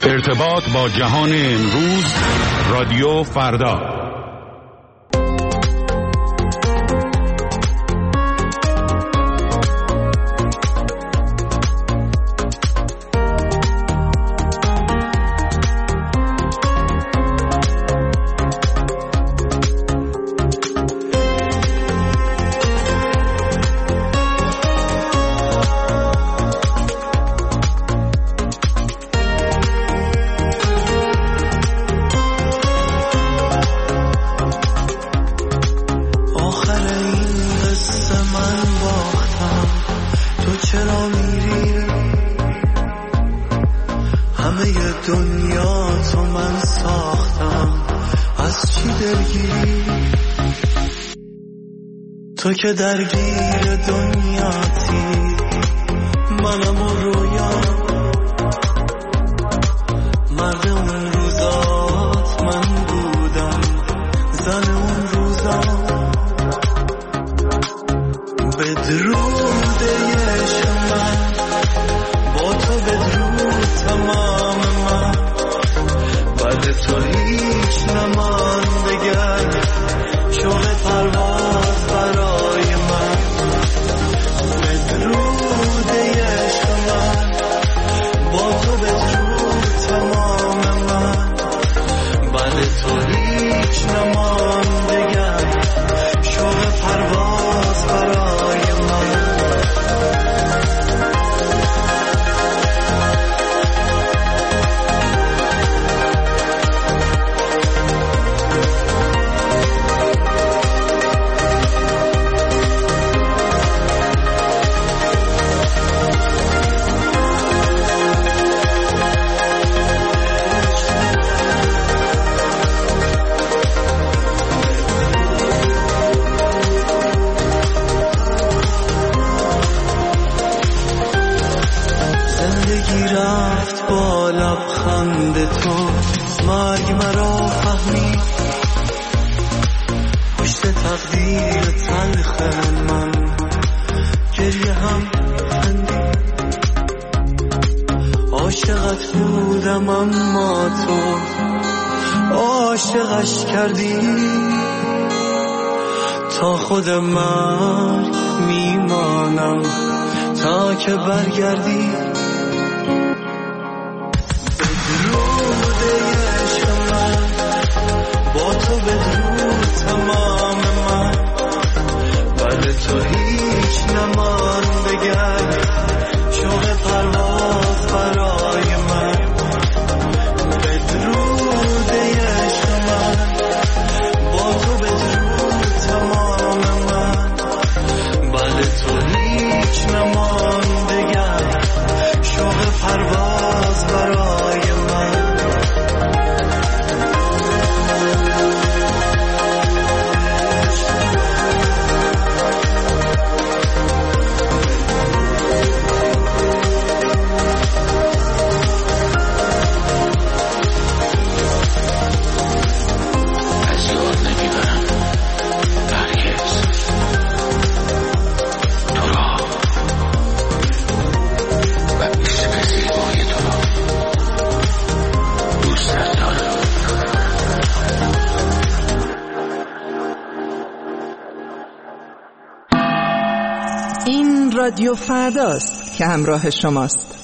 ارتباط با جهان امروز، رادیو فردا. تو که درگیر دنیاتی، منم و رویا، مرد اون روزات من بودم، زن اون روزا. بدرود عشق من، با تو بدرود تمام من، بعد تو هیچ نمانده گر شوق پرواز برای من. بدرود عشق من، با تو بدرود تمام من، بعد تو هیچ نمانده گر شوق پرواز برای من. رفت با لبخند تو، مرگ مرا فهمید، پشت تقدیر تلخ من گریه هم خندید. عاشقت بودم اما تو عاشقش کردی، تا خود مرگ میمانم تا که برگردی. با تو بدرود تمام من، بعد تو هیچ نمانده گر شوق پرواز برای من. بدرود عشق من، با تو بدرود تمام من، بعد تو هیچ نمانده گر شوق پرواز برای من. رادیو فرداست که همراه شماست.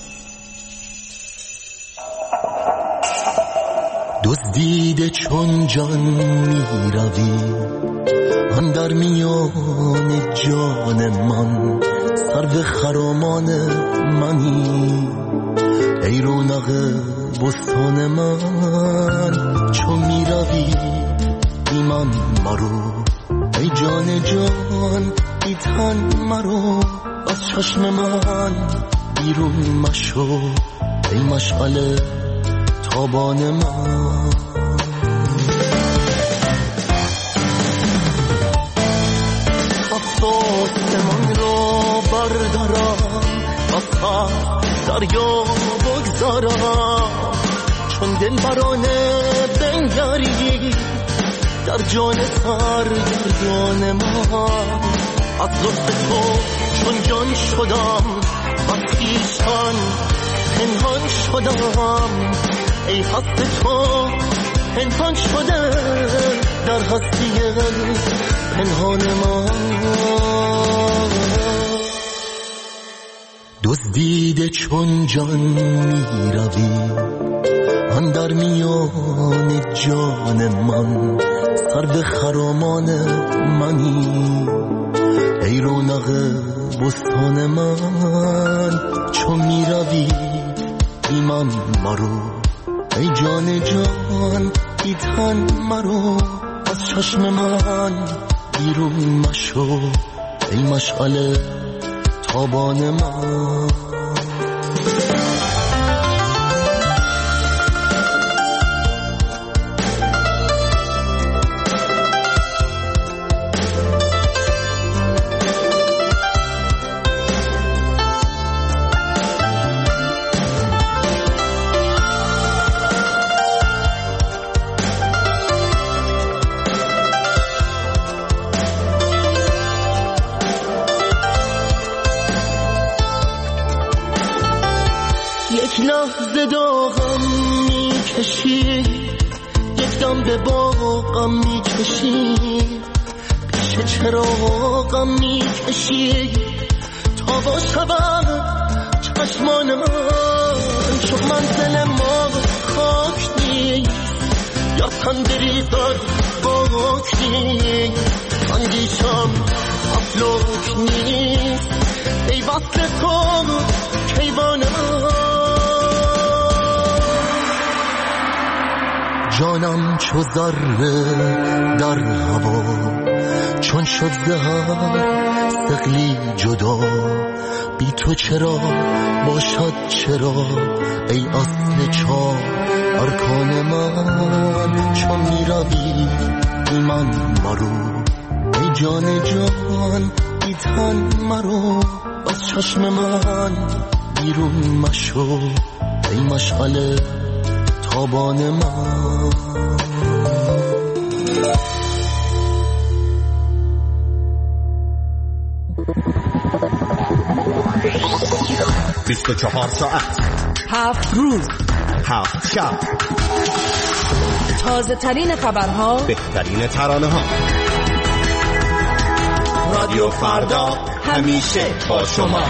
دزدیده چون جان می روی، آن در میان جان من، سرو خرامان منی، ای رونق بستان من. چون می روی ایمان مرو، ای جان جان ای تن مرو، از چشم من بیرون مشو، ای مشعل تابان من. آسمان را بردارم، از دریا بگذارم، چون دل برانه بنگری در جان سرگردان من. از لطف تو چون جان شدم، از خویشتن پنهان شدم، ای حس تو پنهان شده در هستی پنهان ما. دزدیده چون جان می روی آن در میان جان من، سر به خرامان منی ای رونق بستان من. چون می روی بی من مرو ای جان جان، بی تن مرو از چشم من بیرون مشو ای مشعل تابان من. یک لحظه داغم میکشی، یک دم به باغم میکشی، پیش چراغم میکشی تا با شبم چشمانم چون منزل ما خاک نیست یا تن بریزد خاک نیست. اندیشم افلاک نیست ای وصل تو کیوانم. جانم چو ذره در هوا چون شد زهر ثقلی جدا، بی تو چرا باشد چرا ای اصل چار ارکان من. چون می روی بی من مرو ای جان جان، بی تن مرو از چشم من بیرون مشو ای مشعل تابان من. 24 ساعت 7 روز 7 شب، تازه ترین خبرها، بهترین ترانه ها. رادیو فردا همیشه با شما.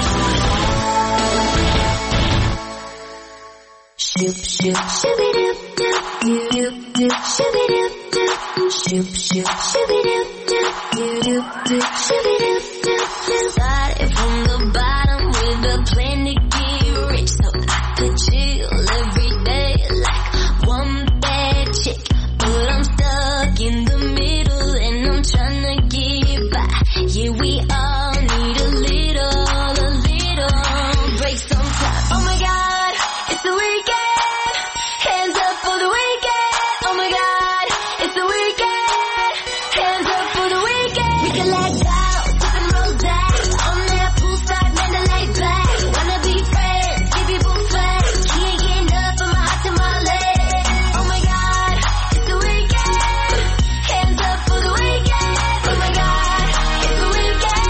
Shoop shoop shooby doop doop doop doop shooby doop doop shoop shoop shooby doop doop doop doop shooby doop doop. Started from the bottom with a plan to get rich so I could chill every day like one bad chick. But I'm stuck in the middle and I'm trying to get by. Yeah, we all need a little break sometimes. Oh my God, it's the weekend. Hands up for the weekend. Oh my God, it's the weekend. Hands up for the weekend. We can let go, sipping rose on that poolside Mandalay Bay. Wanna be friends, give people flags. Can't get enough of my hot tamale. Oh my God, it's the weekend. Hands up for the weekend. Oh my God, it's the weekend.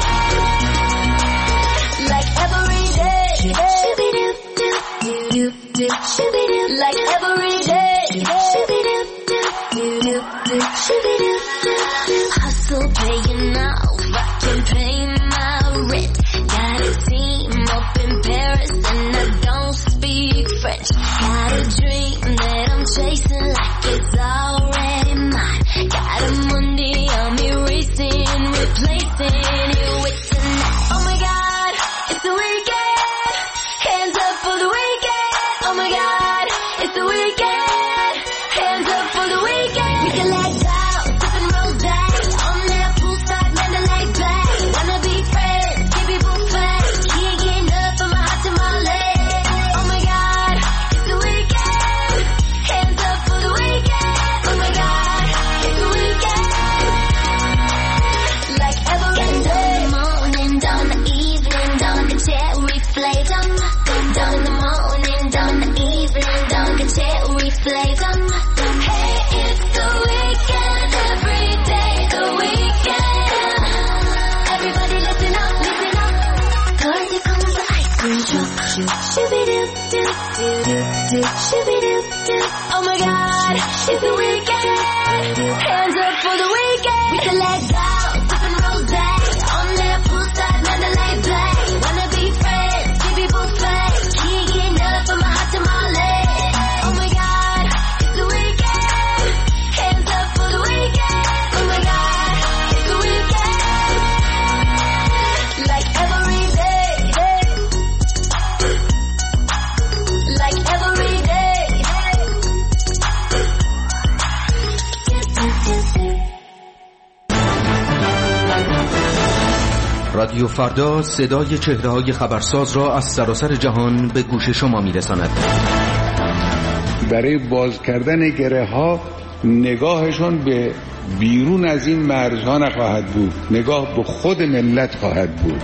Like every day. Shooby doop doop doop doop shooby doop. Like every day. Shooby doop doop doop doop shooby doop doop. Hustle paying off, I can pay my rent. Got a team up in Paris and I don't speak French. Got a dream that I'm chasing like it's already mine. Got a Monday on me racing, replacing it with tonight. Oh my God, it's the weekend. Hands up for the weekend. Oh my God, it's the weekend. Hands up for the weekend. We can let go, sipping rose on that poolside Mandalay Bay. Wanna be friends, give people flags. Can't get enough of my hot tamale. Oh my God, it's the weekend. Hands up for the weekend. Oh my God, it's the weekend. Like every day. Down in the morning, down the evening, down the cherry flavor. Down in the morning, down the evening, down the cherry flavor. Hey, it's the weekend, every day the weekend. Everybody listen up, listen up. 'Cause here comes the ice cream truck. Shooby doop doop doop doop Oh my God, it's the weekend. Hands up for the weekend. We can let go, sipping rosé on that poolside Mandalay Bay. Wanna be friends, give people space. Keying up from my heart to my leg. Oh my God, it's the weekend. Hands up for the weekend. Oh my God, it's the weekend. Like every day, like every day. رادیو فردا صدای چهره‌های خبرساز را از سراسر جهان به گوش شما می‌رساند. برای باز کردن گره‌ها نگاهشون به بیرون از این مرزها نخواهد بود، نگاه به خود ملت خواهد بود.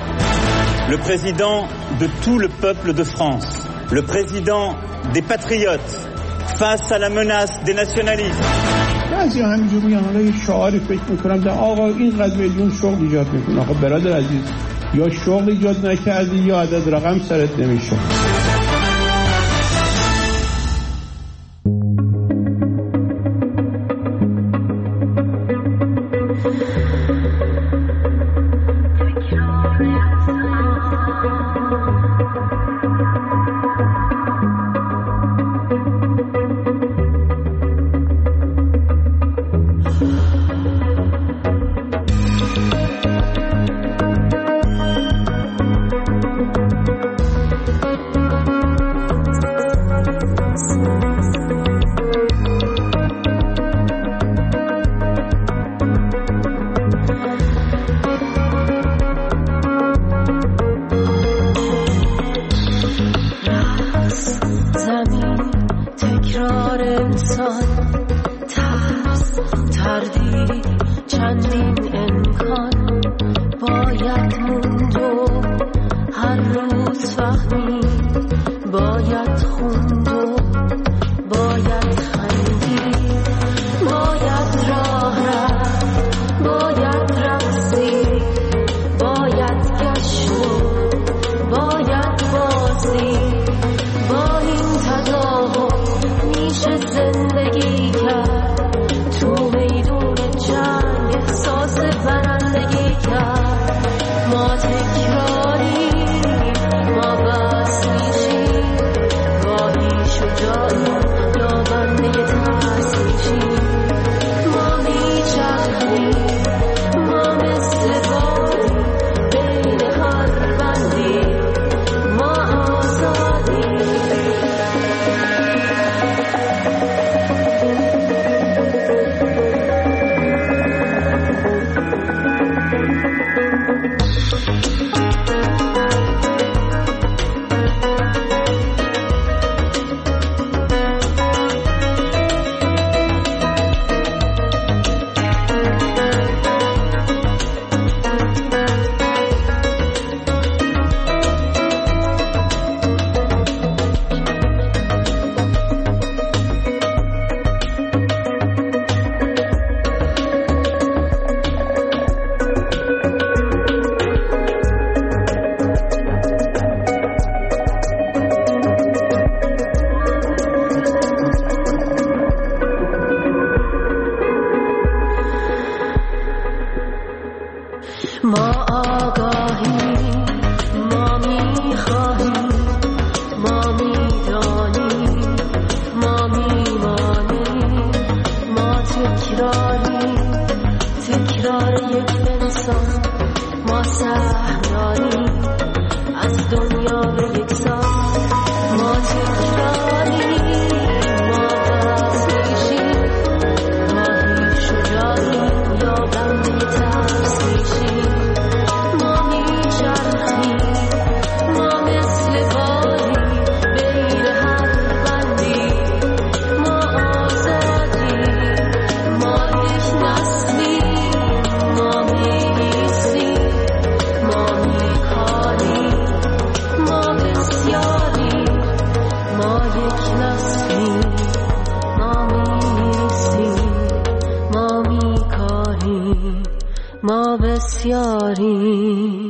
Le président de tout le peuple de France, le président des patriotes face à la menace des nationalistes. بعضی همینجوری حالا یه شعاری فکر میکنم در آقا اینقدر میلیون شغل ایجاد میکنه. آقا برادر عزیز، یا شغل ایجاد نکردی یا عدد رقم سرت نمیشه. ما بسیاری